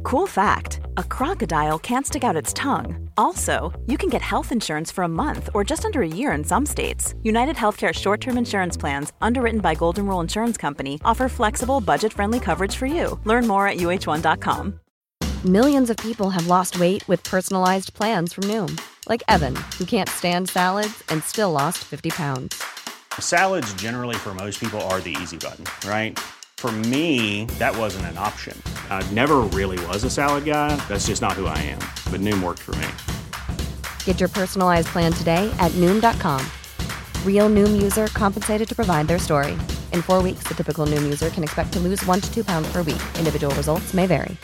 Cool fact, a crocodile can't stick out its tongue. Also, you can get health insurance for a month or just under a year in some states. United Healthcare short-term insurance plans, underwritten by Golden Rule Insurance Company, offer flexible, budget-friendly coverage for you. Learn more at uh1.com. Millions of people have lost weight with personalized plans from Noom. Like Evan, who can't stand salads and still lost 50 pounds. Salads generally for most people are the easy button, right? For me, that wasn't an option. I never really was a salad guy. That's just not who I am. But Noom worked for me. Get your personalized plan today at Noom.com. Real Noom user compensated to provide their story. In 4 weeks, the typical Noom user can expect to lose 1 to 2 pounds per week. Individual results may vary.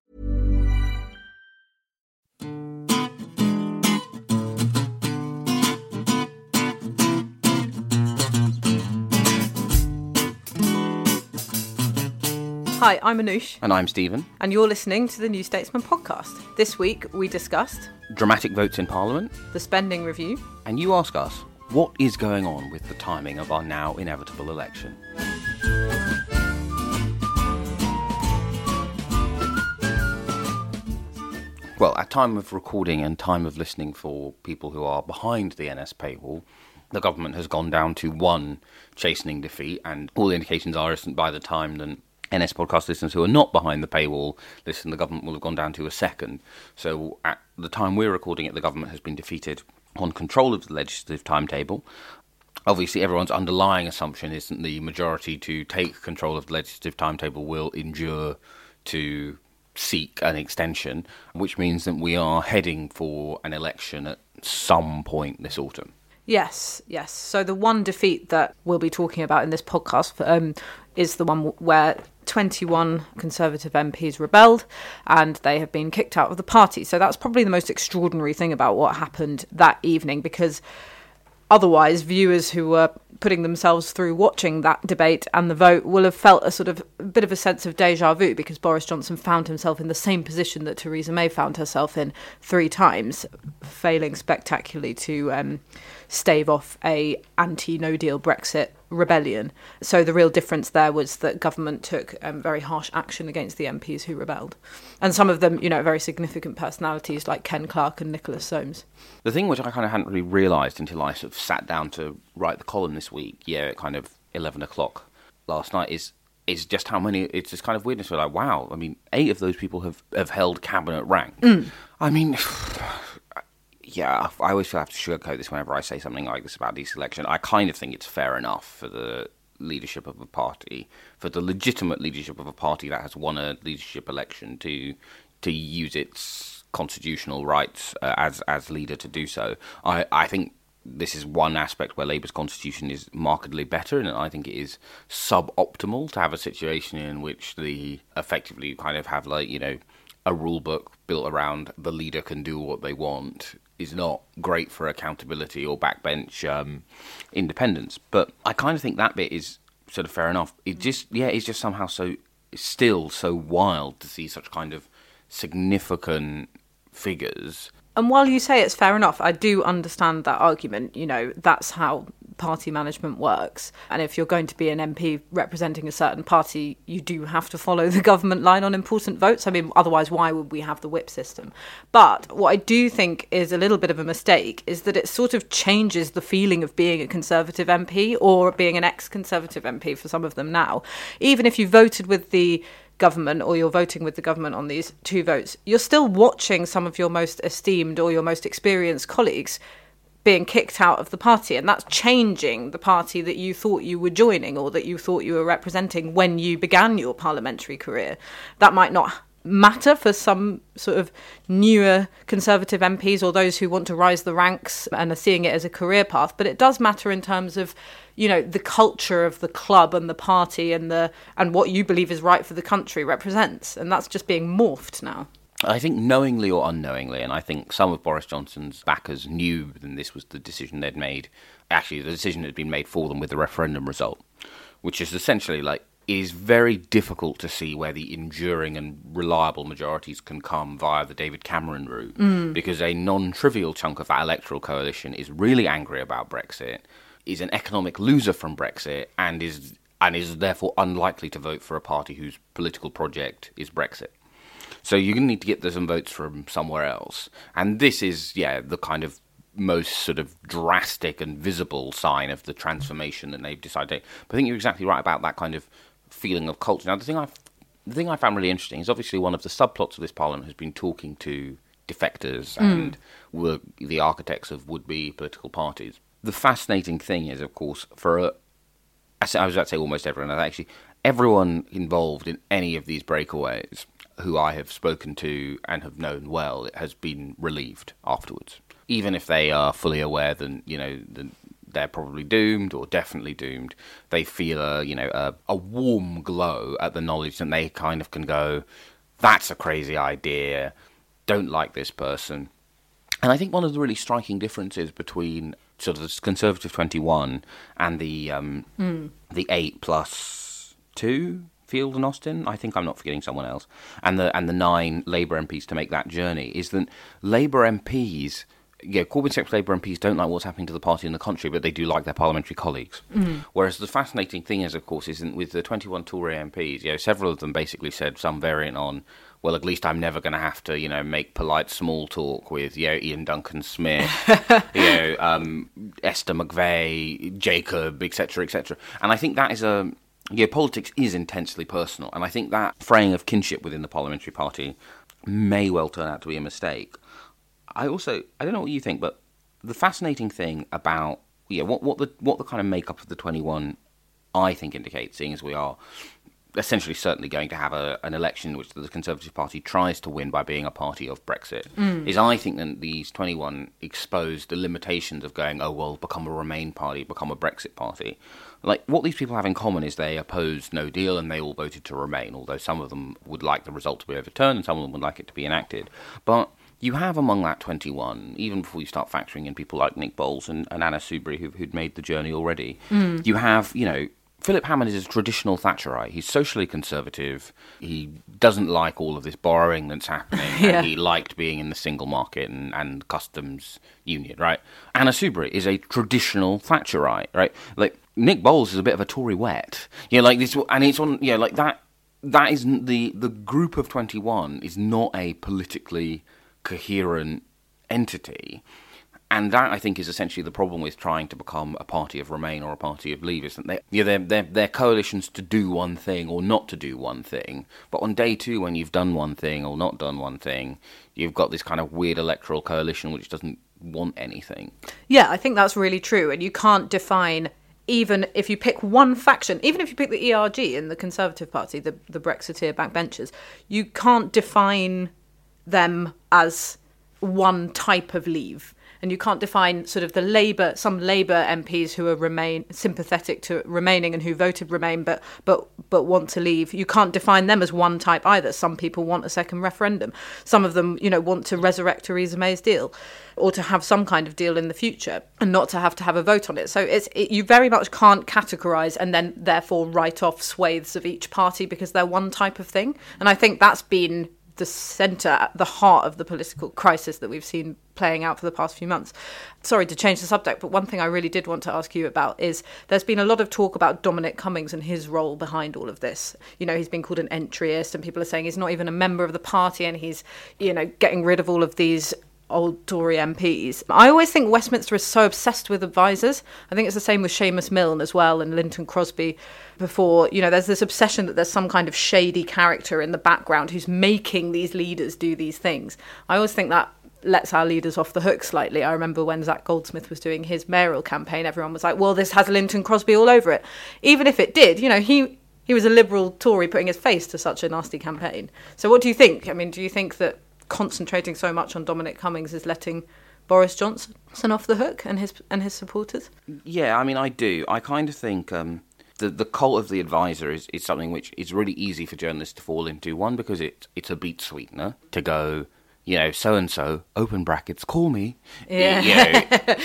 Hi, I'm Anoush. And I'm Stephen. And you're listening to the New Statesman podcast. This week we discussed dramatic votes in Parliament, the spending review, and you ask us, what is going on with the timing of our now inevitable election? Well, at time of recording and time of listening for people who are behind the NS paywall, the government has gone down to one chastening defeat, and all the indications are that by the time that NS podcast listeners who are not behind the paywall listen, the government will have gone down to a second. So at the time we're recording it, the government has been defeated on control of the legislative timetable. Obviously, everyone's underlying assumption is that the majority to take control of the legislative timetable will endure to seek an extension, which means that we are heading for an election at some point this autumn. Yes. So the one defeat that we'll be talking about in this podcast is the one where 21 Conservative MPs rebelled and they have been kicked out of the party. So that's probably the most extraordinary thing about what happened that evening, because otherwise viewers who were putting themselves through watching that debate and the vote will have felt a sort of a bit of a sense of deja vu, because Boris Johnson found himself in the same position that Theresa May found herself in 3 times, failing spectacularly to stave off a anti-no deal Brexit rebellion. So the real difference there was that government took very harsh action against the MPs who rebelled. And some of them, very significant personalities like Ken Clarke and Nicholas Soames. The thing which I kind of hadn't really realised until I sort of sat down to write the column this week, at kind of 11 o'clock last night, is just how many, it's this kind of weirdness. We're like, wow, 8 of those people have held cabinet rank. Yeah, I always feel I have to sugarcoat this whenever I say something like this about this election. I kind of think it's fair enough for the leadership of a party, for the legitimate leadership of a party that has won a leadership election, to use its constitutional rights as leader to do so. I think this is one aspect where Labour's constitution is markedly better, and I think it is suboptimal to have a situation in which effectively you kind of have a rule book built around the leader can do what they want is not great for accountability or backbench independence. But I kind of think that bit is sort of fair enough. It's just somehow still so wild to see such kind of significant figures. And while you say it's fair enough, I do understand that argument. That's how party management works. And if you're going to be an MP representing a certain party, you do have to follow the government line on important votes. Otherwise, why would we have the whip system? But what I do think is a little bit of a mistake is that it sort of changes the feeling of being a Conservative MP or being an ex-Conservative MP for some of them now. Even if you voted with the government or you're voting with the government on these 2 votes, you're still watching some of your most esteemed or your most experienced colleagues being kicked out of the party, and that's changing the party that you thought you were joining or that you thought you were representing when you began your parliamentary career. That might not matter for some sort of newer Conservative MPs or those who want to rise the ranks and are seeing it as a career path, but it does matter in terms of the culture of the club and the party and what you believe is right for the country represents, and that's just being morphed now. I think knowingly or unknowingly, and I think some of Boris Johnson's backers knew that this was the decision they'd made. Actually, the decision had been made for them with the referendum result, which is essentially it is very difficult to see where the enduring and reliable majorities can come via the David Cameron route, because a non-trivial chunk of that electoral coalition is really angry about Brexit, is an economic loser from Brexit, and is therefore unlikely to vote for a party whose political project is Brexit. So you're going to need to get some votes from somewhere else. And this is, the kind of most sort of drastic and visible sign of the transformation that they've decided. But I think you're exactly right about that kind of feeling of culture. Now, the thing I found really interesting is obviously one of the subplots of this parliament has been talking to defectors and were the architects of would-be political parties. The fascinating thing is, of course, I was about to say almost everyone, actually everyone involved in any of these breakaways who I have spoken to and have known well has been relieved afterwards. Even if they are fully aware that, they're probably doomed or definitely doomed, they feel a warm glow at the knowledge that they kind of can go, that's a crazy idea, don't like this person. And I think one of the really striking differences between sort of the Conservative 21 and the 8+2 Field and Austin, I think I'm not forgetting someone else, and the 9 Labour MPs to make that journey, is that Labour MPs, Corbyn sector Labour MPs don't like what's happening to the party in the country, but they do like their parliamentary colleagues. Whereas the fascinating thing is, of course, isn't with the 21 Tory MPs, several of them basically said some variant on, well, at least I'm never going to have to, make polite small talk with, Ian Duncan Smith, Esther McVeigh, Jacob, etc., etc. And I think that is politics is intensely personal, and I think that fraying of kinship within the parliamentary party may well turn out to be a mistake. I don't know what you think, but the fascinating thing about what the kind of makeup of the 21 I think indicates, seeing as we are essentially certainly going to have an election which the Conservative Party tries to win by being a party of Brexit, is I think that these 21 expose the limitations of going, become a Remain party, become a Brexit party. Like, what these people have in common is they opposed no deal and they all voted to Remain, although some of them would like the result to be overturned and some of them would like it to be enacted. But you have among that 21, even before you start factoring in people like Nick Boles and Anna Soubry who'd made the journey already, you have, Philip Hammond is a traditional Thatcherite. He's socially conservative. He doesn't like all of this borrowing that's happening. And he liked being in the single market and customs union, right? Anna Soubry is a traditional Thatcherite, right? Like, Nick Boles is a bit of a Tory wet. Like this, and it's on, like that. That is the group of 21 is not a politically coherent entity. And that, I think, is essentially the problem with trying to become a party of Remain or a party of Leave, is that they're coalitions to do one thing or not to do one thing. But on day 2, when you've done one thing or not done one thing, you've got this kind of weird electoral coalition which doesn't want anything. Yeah, I think that's really true. And you can't define, even if you pick one faction, even if you pick the ERG in the Conservative Party, the Brexiteer backbenchers, you can't define them as one type of Leave. And you can't define sort of some Labour MPs who are sympathetic to remaining and who voted Remain but want to leave. You can't define them as one type either. Some people want a second referendum. Some of them, want to resurrect Theresa May's deal or to have some kind of deal in the future and not to have a vote on it. So you very much can't categorise and then therefore write off swathes of each party because they're one type of thing. And I think that's been the centre, the heart of the political crisis that we've seen playing out for the past few months. Sorry to change the subject, but one thing I really did want to ask you about is there's been a lot of talk about Dominic Cummings and his role behind all of this. He's been called an entryist and people are saying he's not even a member of the party and he's, getting rid of all of these old Tory MPs. I always think Westminster is so obsessed with advisors. I think it's the same with Seamus Milne as well and Linton Crosby before. There's this obsession that there's some kind of shady character in the background who's making these leaders do these things. I always think that lets our leaders off the hook slightly. I remember when Zach Goldsmith was doing his mayoral campaign, everyone was like, well, this has Linton Crosby all over it. Even if it did, he was a Liberal Tory putting his face to such a nasty campaign. So what do you think? I mean, do you think that concentrating so much on Dominic Cummings is letting Boris Johnson off the hook and his supporters? Yeah, I mean, I do. I kind of think the cult of the advisor is something which is really easy for journalists to fall into. One, because it's a beat sweetener to go, so-and-so, open brackets, call me. Yeah.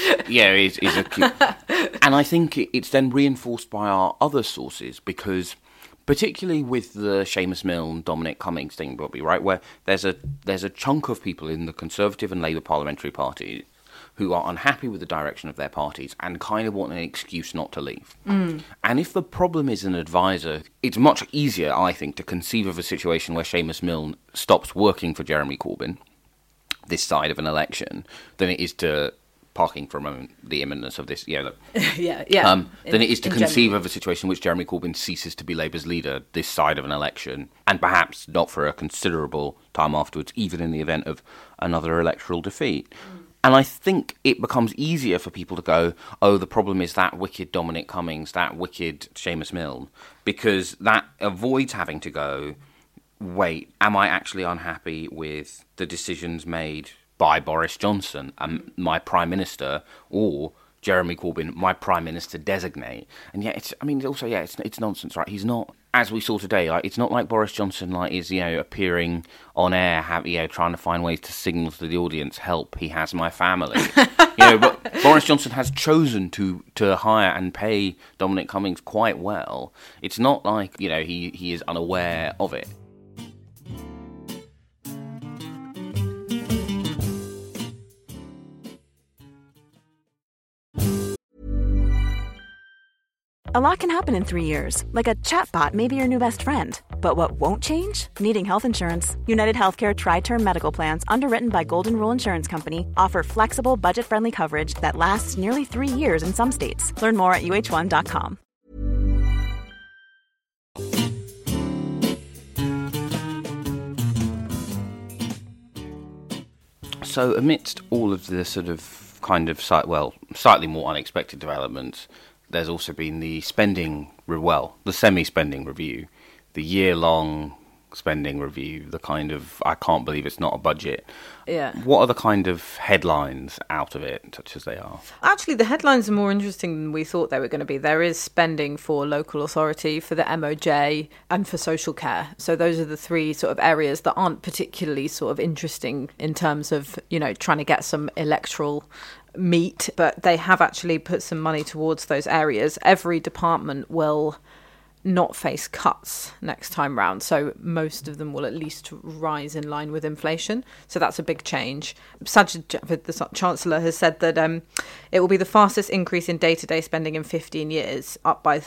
Is a cute. And I think it's then reinforced by our other sources because, particularly with the Seamus Milne, Dominic Cummings thing, Bobby, right, where there's a chunk of people in the Conservative and Labour parliamentary parties who are unhappy with the direction of their parties and kind of want an excuse not to leave. And if the problem is an advisor, it's much easier, I think, to conceive of a situation where Seamus Milne stops working for Jeremy Corbyn this side of an election than it is to, parking for a moment the imminence of this, than it is to conceive of a situation in which Jeremy Corbyn ceases to be Labour's leader this side of an election, and perhaps not for a considerable time afterwards, even in the event of another electoral defeat. And I think it becomes easier for people to go, oh, the problem is that wicked Dominic Cummings, that wicked Seamus Milne, because that avoids having to go, wait, am I actually unhappy with the decisions made by Boris Johnson, my Prime Minister, or Jeremy Corbyn, my Prime Minister designate? And yet, it's nonsense, right? He's not, as we saw today, like, it's not like Boris Johnson is, appearing on air, trying to find ways to signal to the audience, help, he has my family. But Boris Johnson has chosen to hire and pay Dominic Cummings quite well. It's not like, he is unaware of it. A lot can happen in 3 years, like a chatbot may be your new best friend. But what won't change? Needing health insurance. United Healthcare Tri-Term Medical Plans, underwritten by Golden Rule Insurance Company, offer flexible, budget-friendly coverage that lasts nearly 3 years in some states. Learn more at uh1.com. So amidst all of the sort of slightly more unexpected developments, there's also been the the semi-spending review, the year-long spending review, the kind of, I can't believe it's not a budget. Yeah. What are the kind of headlines out of it, such as they are? Actually, the headlines are more interesting than we thought they were going to be. There is spending for local authority, for the MOJ, and for social care. So those are the three sort of areas that aren't particularly sort of interesting in terms of, trying to get some electoral meat, but they have actually put some money towards those areas. Every department will not face cuts next time round, so most of them will at least rise in line with inflation. So that's a big change. Sajid Javid, the Chancellor, has said that it will be the fastest increase in day-to-day spending in 15 years, up by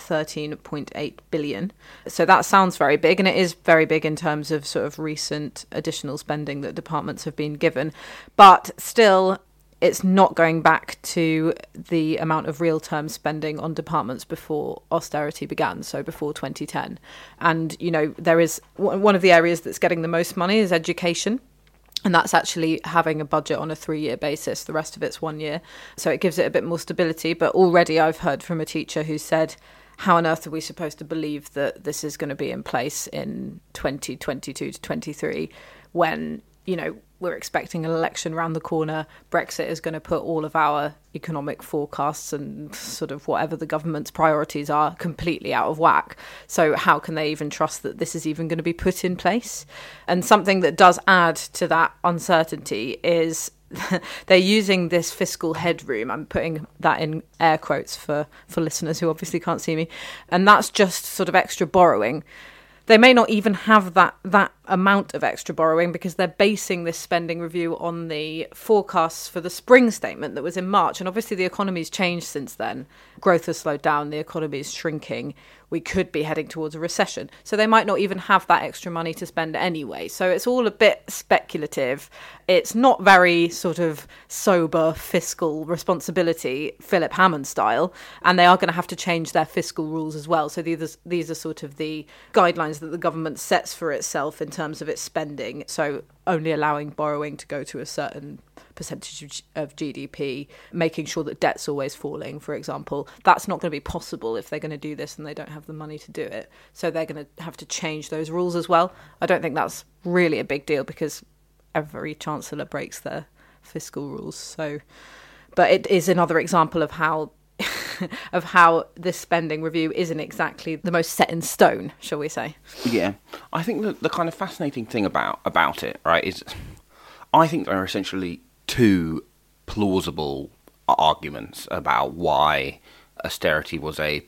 13.8 billion. So that sounds very big, and it is very big in terms of sort of recent additional spending that departments have been given. But still, it's not going back to the amount of real-term spending on departments before austerity began, so before 2010. And, there is one of the areas that's getting the most money is education. And that's actually having a budget on a 3-year basis. The rest of it's 1 year. So it gives it a bit more stability. But already I've heard from a teacher who said, how on earth are we supposed to believe that this is going to be in place in 2022 to 23 when, we're expecting an election around the corner. Brexit is going to put all of our economic forecasts and sort of whatever the government's priorities are completely out of whack. So how can they even trust that this is even going to be put in place? And something that does add to that uncertainty is they're using this fiscal headroom. I'm putting that in air quotes for listeners who obviously can't see me. And that's just sort of extra borrowing. They may not even have that amount of extra borrowing because they're basing this spending review on the forecasts for the spring statement that was in March. And obviously the economy's changed since then. Growth has slowed down. The economy is shrinking. We could be heading towards a recession. So they might not even have that extra money to spend anyway. So it's all a bit speculative. It's not very sort of sober fiscal responsibility, Philip Hammond style. And they are going to have to change their fiscal rules as well. So these are sort of the guidelines that the government sets for itself in terms of its spending. So only allowing borrowing to go to a certain percentage of GDP, making sure that debt's always falling, for example. That's not going to be possible if they're going to do this and they don't have the money to do it. So they're going to have to change those rules as well. I don't think that's really a big deal because every chancellor breaks their fiscal rules. So, but it is another example of how this spending review isn't exactly the most set in stone, shall we say. Yeah. I think the kind of fascinating thing about it, right, is I think there are essentially two plausible arguments about why austerity was a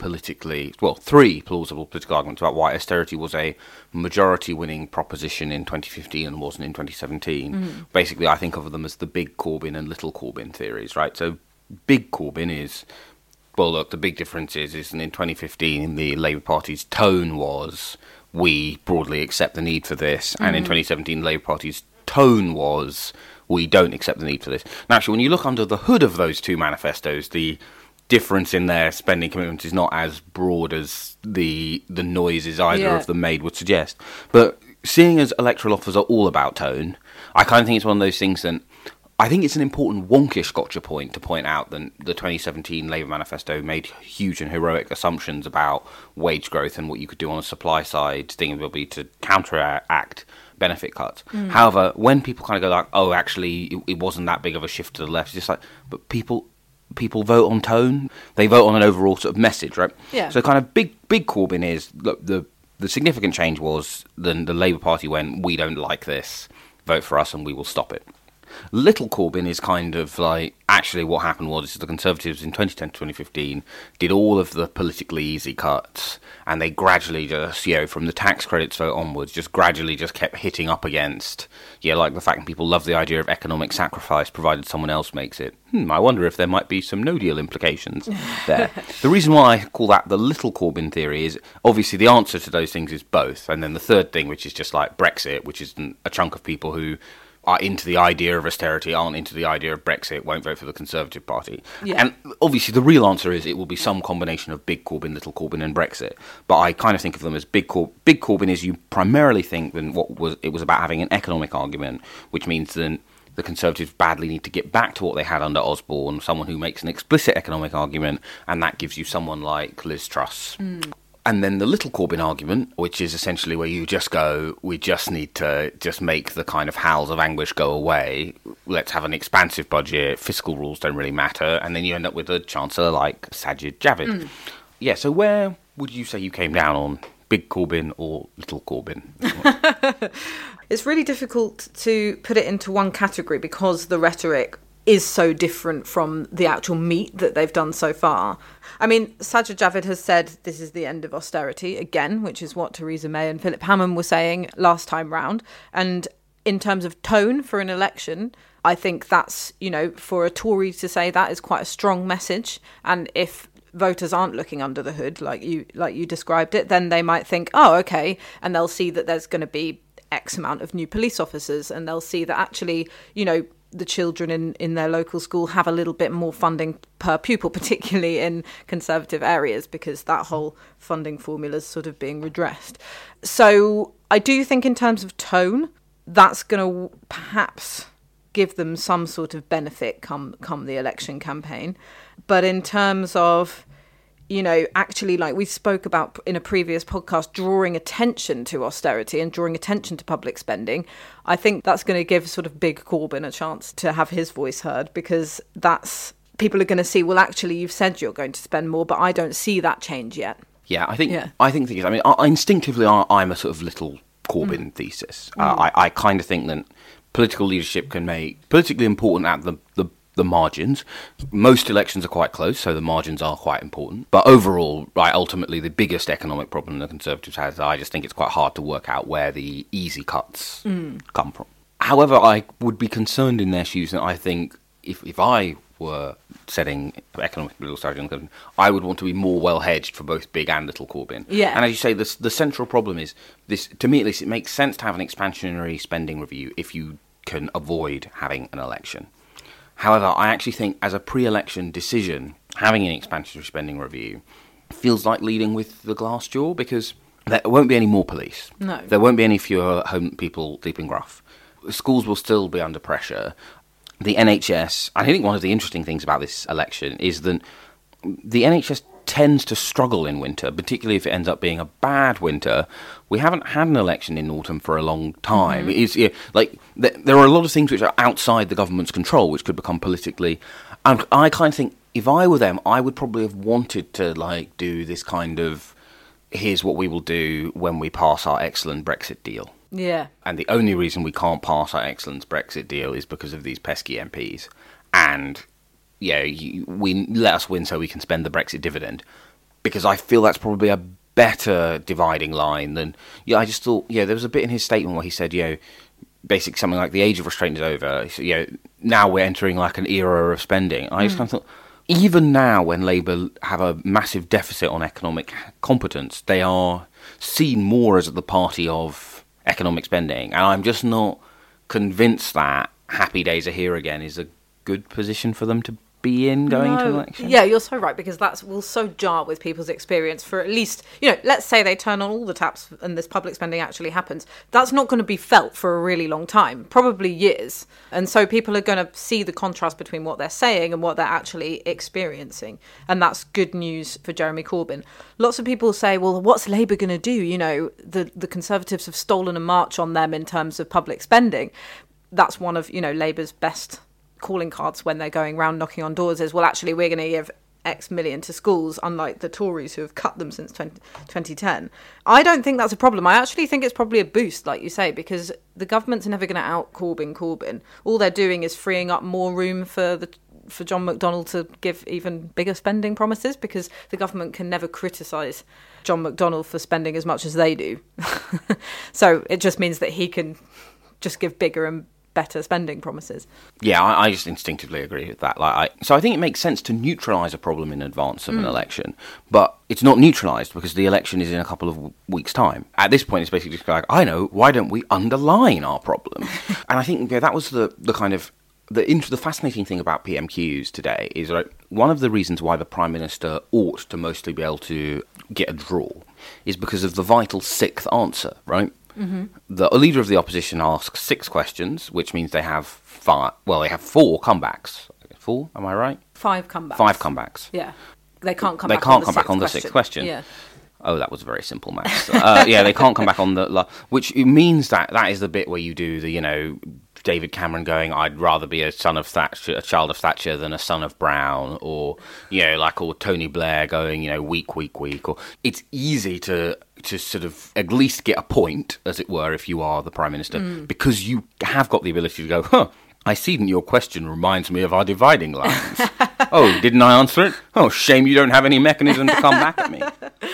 three plausible political arguments about why austerity was a majority-winning proposition in 2015 and wasn't in 2017. Basically, I think of them as the big Corbyn and little Corbyn theories, right? So big Corbyn is, well, look, the big difference is in 2015, the Labour Party's tone was, we broadly accept the need for this, and in 2017, the Labour Party's tone was, we don't accept the need for this. Now, actually, when you look under the hood of those two manifestos, the difference in their spending commitments is not as broad as the noises either of them made would suggest. But seeing as electoral offers are all about tone, I kind of think it's one of those things that I think it's an important wonkish gotcha point to point out that the 2017 Labour manifesto made huge and heroic assumptions about wage growth and what you could do on the supply side, thinking will be to counteract benefit cuts. However, when people kind of go like, oh, actually, it wasn't that big of a shift to the left, it's just like, but people vote on tone. They vote on an overall sort of message, right? Yeah. So kind of big Corbyn is, look, the significant change was then the Labour Party went, we don't like this, vote for us and we will stop it. Little Corbyn is kind of like, actually what happened was the Conservatives in 2010 to 2015 did all of the politically easy cuts, and they gradually just, from the tax credits vote onwards, just gradually just kept hitting up against, like the fact that people love the idea of economic sacrifice provided someone else makes it. I wonder if there might be some no deal implications there. The reason why I call that the little Corbyn theory is obviously the answer to those things is both, and then the third thing, which is just like Brexit, which is a chunk of people who are into the idea of austerity, aren't into the idea of Brexit, won't vote for the Conservative Party. Yeah. And obviously the real answer is it will be some combination of big Corbyn, little Corbyn and Brexit. But I kind of think of them as big Corbyn is you primarily think that it was about having an economic argument, which means that the Conservatives badly need to get back to what they had under Osborne, someone who makes an explicit economic argument, and that gives you someone like Liz Truss. And then the little Corbyn argument, which is essentially where you just go, we just need to just make the kind of howls of anguish go away. Let's have an expansive budget. Fiscal rules don't really matter. And then you end up with a chancellor like Sajid Javid. Yeah, so where would you say you came down on big Corbyn or little Corbyn? It's really difficult to put it into one category because the rhetoric is so different from the actual meat that they've done so far. I mean, Sajid Javid has said this is the end of austerity again, which is what Theresa May and Philip Hammond were saying last time round. And in terms of tone for an election, I think that's, for a Tory to say that is quite a strong message. And if voters aren't looking under the hood, like you described it, then they might think, oh, okay, and they'll see that there's going to be X amount of new police officers, and they'll see that actually, the children in their local school have a little bit more funding per pupil, particularly in Conservative areas, because that whole funding formula is sort of being redressed. So I do think in terms of tone, that's going to perhaps give them some sort of benefit come the election campaign. But in terms of, actually, like we spoke about in a previous podcast, drawing attention to austerity and drawing attention to public spending, I think that's going to give sort of big Corbyn a chance to have his voice heard, because people are going to see, well, actually, you've said you're going to spend more, but I don't see that change yet. Yeah, I think the thing is, I mean, instinctively, I'm a sort of little Corbyn thesis. I kind of think that political leadership can make politically important at the margins. Most elections are quite close, so the margins are quite important. But overall, right, ultimately, the biggest economic problem the Conservatives has, I just think it's quite hard to work out where the easy cuts come from. However, I would be concerned in their shoes, and I think if I were setting economic political strategy on Corbyn, I would want to be more well hedged for both big and little Corbyn. Yeah. And as you say, the central problem is this. To me, at least, it makes sense to have an expansionary spending review if you can avoid having an election. However, I actually think as a pre-election decision, having an expansionary spending review feels like leading with the glass jaw, because there won't be any more police. No. There won't be any fewer home people sleeping rough. Schools will still be under pressure. The NHS, I think one of the interesting things about this election is that the NHS tends to struggle in winter, particularly if it ends up being a bad winter. We haven't had an election in autumn for a long time. There are a lot of things which are outside the government's control, which could become politically. And I kind of think if I were them, I would probably have wanted to do this kind of, here's what we will do when we pass our excellent Brexit deal. Yeah. And the only reason we can't pass our excellent Brexit deal is because of these pesky MPs. And we let us win so we can spend the Brexit dividend, because I feel that's probably a better dividing line than, I just thought, there was a bit in his statement where he said, basically something like the age of restraint is over. So, now we're entering like an era of spending. I just kind of thought, even now when Labour have a massive deficit on economic competence, they are seen more as the party of economic spending. And I'm just not convinced that happy days are here again is a good position for them to be in going to election. Yeah, you're so right, because that will so jar with people's experience for at least, let's say they turn on all the taps and this public spending actually happens. That's not going to be felt for a really long time, probably years. And so people are going to see the contrast between what they're saying and what they're actually experiencing. And that's good news for Jeremy Corbyn. Lots of people say, well, what's Labour going to do? The Conservatives have stolen a march on them in terms of public spending. That's one of, Labour's best calling cards when they're going round knocking on doors is, well, actually, we're going to give X million to schools, unlike the Tories who have cut them since 2010. I don't think that's a problem. I actually think it's probably a boost, like you say, because the government's never going to out Corbyn. All they're doing is freeing up more room for John McDonnell to give even bigger spending promises, because the government can never criticise John McDonnell for spending as much as they do. So it just means that he can just give bigger and better spending promises. Yeah, I just instinctively agree with that. So I think it makes sense to neutralise a problem in advance of an election, but it's not neutralised because the election is in a couple of weeks' time. At this point, it's basically just like, I know, why don't we underline our problem? And I think that was the kind of the fascinating thing about PMQs today is, like, one of the reasons why the Prime Minister ought to mostly be able to get a draw is because of the vital sixth answer, right? Mm-hmm. The leader of the opposition asks 6 questions, which means they have 4 comebacks. 4, am I right? 5 comebacks. 5 comebacks. Yeah. They can't come back on the 6th question. Yeah. Oh, that was very simple maths. They can't come back on which means that is the bit where you do the, David Cameron going, I'd rather be a child of Thatcher than a son of Brown, or, or Tony Blair going, weak, or it's easy to sort of at least get a point, as it were, if you are the Prime Minister, because you have got the ability to go, I see that your question reminds me of our dividing lines. Oh, didn't I answer it? Oh, shame you don't have any mechanism to come back at me.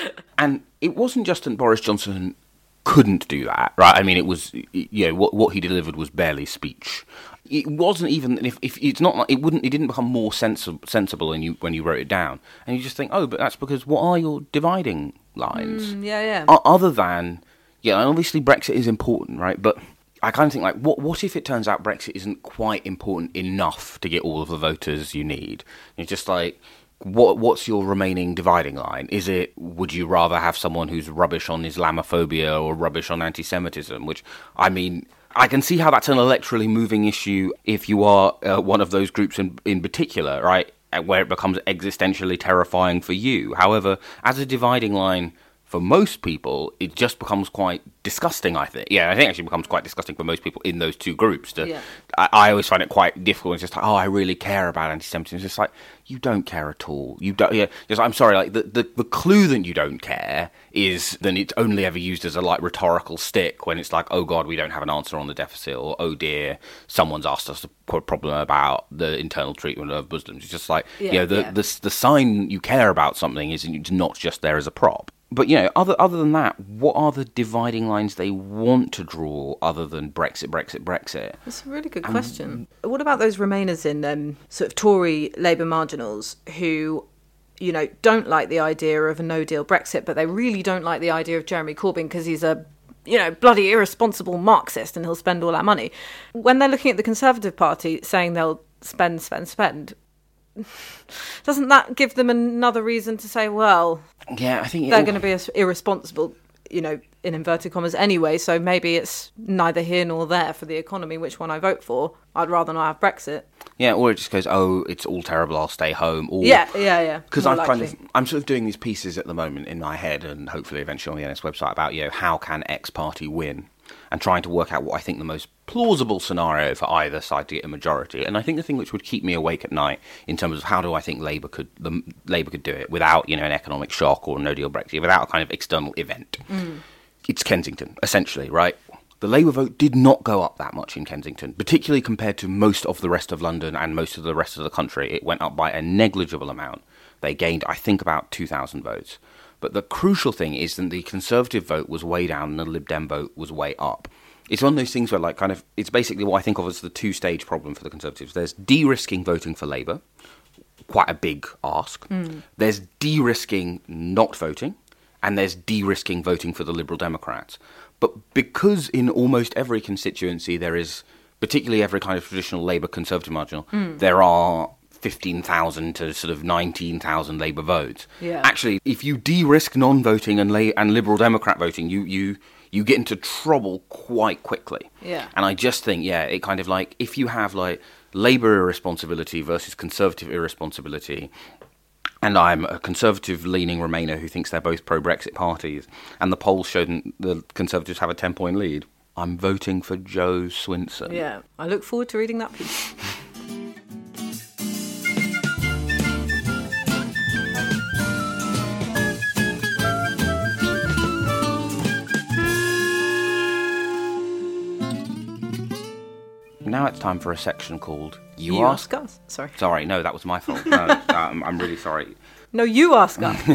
And it wasn't just that Boris Johnson couldn't do that, right? I mean, it was, what he delivered was barely speech. It wasn't even, if it's not like, it didn't become more sensible when you wrote it down. And you just think, but that's because what are your dividing lines? Other than, and obviously Brexit is important, right? But I kind of think, like, what if it turns out Brexit isn't quite important enough to get all of the voters you need? It's just like, what's your remaining dividing line? Is it, would you rather have someone who's rubbish on Islamophobia or rubbish on anti-Semitism? Which, I mean, I can see how that's an electorally moving issue if you are one of those groups in particular, right? Where it becomes existentially terrifying for you. However, as a dividing line for most people, it just becomes quite disgusting, I think. Yeah, I think it actually becomes quite disgusting for most people in those two groups. I always find it quite difficult. It's just like, I really care about anti-Semitism. It's just like, you don't care at all. You don't. Yeah, just, I'm sorry. Like the clue that you don't care is then it's only ever used as a rhetorical stick when it's like, oh God, we don't have an answer on the deficit, or oh dear, someone's asked us a problem about the internal treatment of Muslims. It's just like, the sign you care about something is not just there as a prop. But, other than that, what are the dividing lines they want to draw other than Brexit? That's a really good question. What about those Remainers in sort of Tory Labour marginals who, don't like the idea of a no-deal Brexit, but they really don't like the idea of Jeremy Corbyn because he's a, bloody irresponsible Marxist and he'll spend all our money. When they're looking at the Conservative Party saying they'll spend, doesn't that give them another reason to say, well, yeah, I think they're going to be irresponsible, in inverted commas anyway, so maybe it's neither here nor there for the economy, which one I vote for. I'd rather not have Brexit. Yeah, or it just goes, it's all terrible, I'll stay home. Or, yeah. Because I'm sort of doing these pieces at the moment in my head, and hopefully eventually on the NS website, about, how can X party win? And trying to work out what I think the most plausible scenario for either side to get a majority. And I think the thing which would keep me awake at night in terms of how do I think Labour could do it without, an economic shock or no deal Brexit, without a kind of external event. It's Kensington, essentially, right? The Labour vote did not go up that much in Kensington, particularly compared to most of the rest of London and most of the rest of the country. It went up by a negligible amount. They gained, I think, about 2,000 votes. But the crucial thing is that the Conservative vote was way down and the Lib Dem vote was way up. It's one of those things where, like, kind of, it's basically what I think of as the two-stage problem for the Conservatives. There's de-risking voting for Labour, quite a big ask. There's de-risking not voting, and there's de-risking voting for the Liberal Democrats. But because in almost every constituency there is, particularly every kind of traditional Labour Conservative marginal, there are 15,000 to sort of 19,000 Labour votes. Yeah. Actually, if you de-risk non-voting and Liberal Democrat voting, you get into trouble quite quickly. Yeah. And I just think, it kind of like, if you have like Labour irresponsibility versus Conservative irresponsibility, and I'm a Conservative-leaning Remainer who thinks they're both pro-Brexit parties, and the polls showed the Conservatives have a 10-point lead, I'm voting for Jo Swinson. Yeah, I look forward to reading that piece. Now it's time for a section called You Ask Us. Sorry, no, that was my fault. No, I'm really sorry. No, you ask us.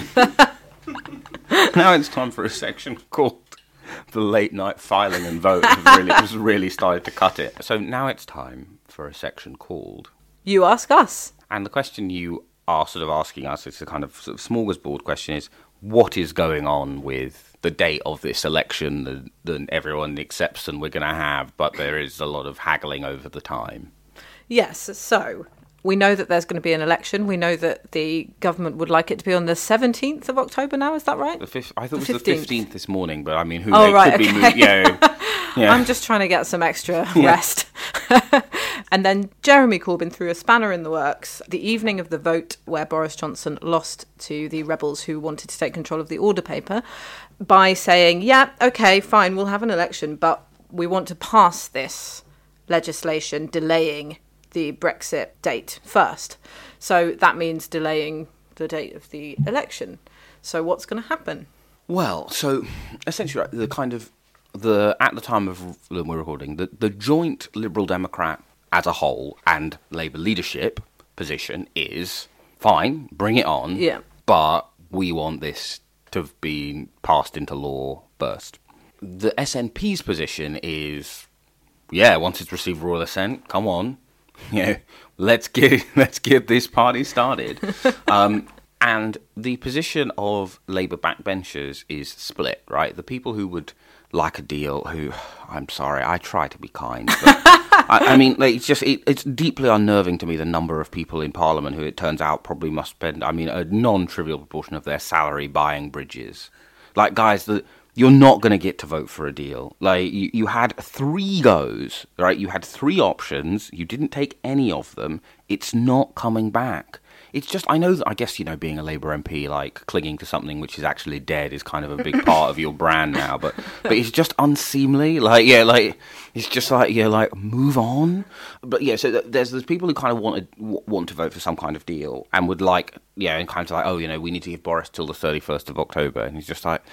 Now it's time for a section called The Late Night Filing and Vote. It really started to cut it. So now it's time for a section called You Ask Us. And the question you are sort of asking us, it's a kind of smorgasbord question, is what is going on with the date of this election that everyone accepts and we're going to have, but there is a lot of haggling over the time. Yes, so we know that there's going to be an election. We know that the government would like it to be on the 17th of October now, is that right? I thought it was the 15th this morning, but I mean, who right, could be okay. moved, yeah. I'm just trying to get some extra rest. And then Jeremy Corbyn threw a spanner in the works the evening of the vote where Boris Johnson lost to the rebels who wanted to take control of the order paper by saying, yeah, OK, fine, we'll have an election, but we want to pass this legislation delaying the Brexit date first. So that means delaying the date of the election. So what's going to happen? Well, so essentially, at the time of when we're recording, the joint Liberal Democrat as a whole and Labour leadership position is fine, bring it on, but we want this to have been passed into law first. The SNP's position is, once it's received royal assent, come on, let's get this party started. And the position of Labour backbenchers is split, right? The people who would like a deal, I'm sorry, I try to be kind, but I mean, like, it's deeply unnerving to me the number of people in Parliament who it turns out probably must spend, a non-trivial proportion of their salary buying bridges. Like, guys, you're not going to get to vote for a deal. Like, you had 3 goes, right? You had 3 options. You didn't take any of them. It's not coming back. It's just, I know that, I guess, being a Labour MP, like, clinging to something which is actually dead is kind of a big part of your brand now, but it's just unseemly. It's just like, move on. But so there's people who kind of want to vote for some kind of deal and would like, and kind of like, we need to give Boris till the 31st of October. And he's just like,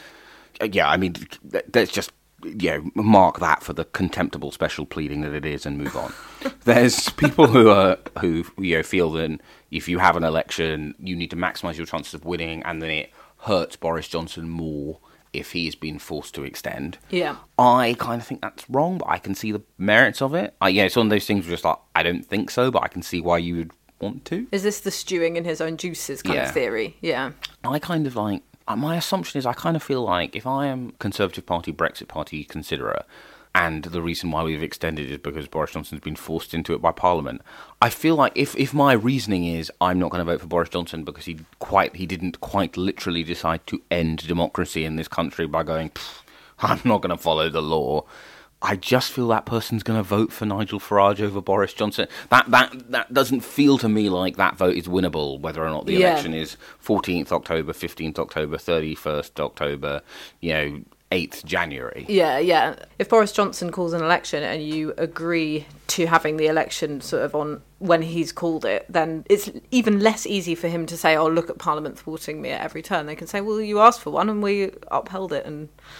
let's just, mark that for the contemptible special pleading that it is and move on. There's people who feel that if you have an election, you need to maximise your chances of winning, and then it hurts Boris Johnson more if he has been forced to extend. Yeah. I kind of think that's wrong, but I can see the merits of it. It's one of those things where just like, I don't think so, but I can see why you would want to. Is this the stewing in his own juices kind of theory? Yeah. I kind of like... My assumption is I kind of feel like if I am Conservative Party, Brexit Party considerer, and the reason why we've extended is because Boris Johnson's been forced into it by Parliament, I feel like if my reasoning is I'm not going to vote for Boris Johnson because he didn't quite literally decide to end democracy in this country by going, I'm not going to follow the law, I just feel that person's going to vote for Nigel Farage over Boris Johnson. That doesn't feel to me like that vote is winnable, whether or not the election is 14th October, 15th October, 31st October, 8th January. Yeah. If Boris Johnson calls an election and you agree to having the election sort of on when he's called it, then it's even less easy for him to say, look at Parliament thwarting me at every turn. They can say, well, you asked for one and we upheld it and...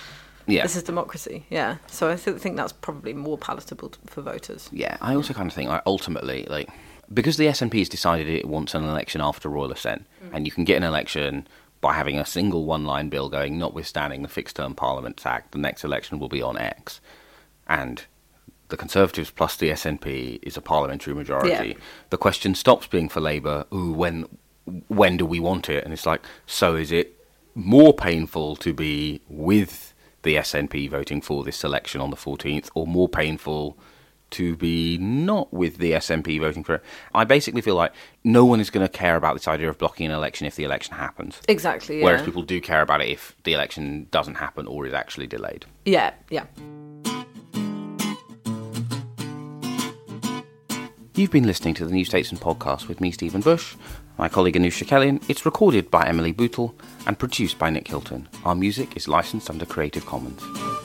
Yeah. This is democracy, yeah. So I think that's probably more palatable for voters. Yeah, I also kind of think, ultimately, because the SNP has decided it wants an election after royal assent, and you can get an election by having a single one-line bill going, notwithstanding the Fixed-Term Parliaments Act, the next election will be on X. And the Conservatives plus the SNP is a parliamentary majority. Yeah. The question stops being for Labour, when do we want it? And it's like, so is it more painful to be with the SNP voting for this election on the 14th, or more painful to be not with the SNP voting for it? I basically feel like no one is going to care about this idea of blocking an election if the election happens. Exactly, yeah. Whereas people do care about it if the election doesn't happen or is actually delayed. Yeah, yeah. You've been listening to the New Statesman podcast with me, Stephen Bush, my colleague Anusha Kellyan. It's recorded by Emily Bootle and produced by Nick Hilton. Our music is licensed under Creative Commons.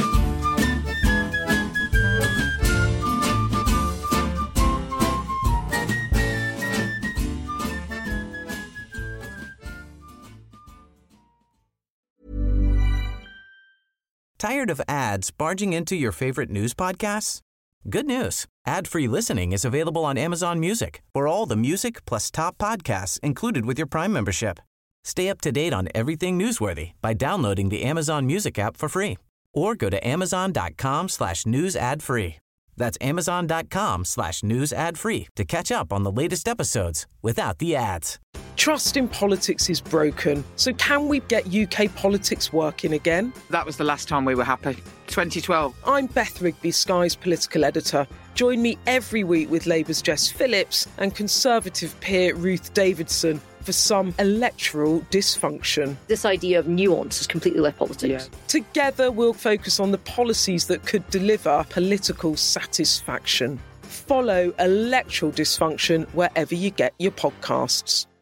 Tired of ads barging into your favorite news podcasts? Good news. Ad-free listening is available on Amazon Music for all the music plus top podcasts included with your Prime membership. Stay up to date on everything newsworthy by downloading the Amazon Music app for free or go to amazon.com/news ad free. That's amazon.com/news ad free to catch up on the latest episodes without the ads. Trust in politics is broken, so can we get UK politics working again? That was the last time we were happy. 2012. I'm Beth Rigby, Sky's political editor. Join me every week with Labour's Jess Phillips and Conservative peer Ruth Davidson for some electoral dysfunction. This idea of nuance has completely left politics. Yeah. Together we'll focus on the policies that could deliver political satisfaction. Follow Electoral Dysfunction wherever you get your podcasts.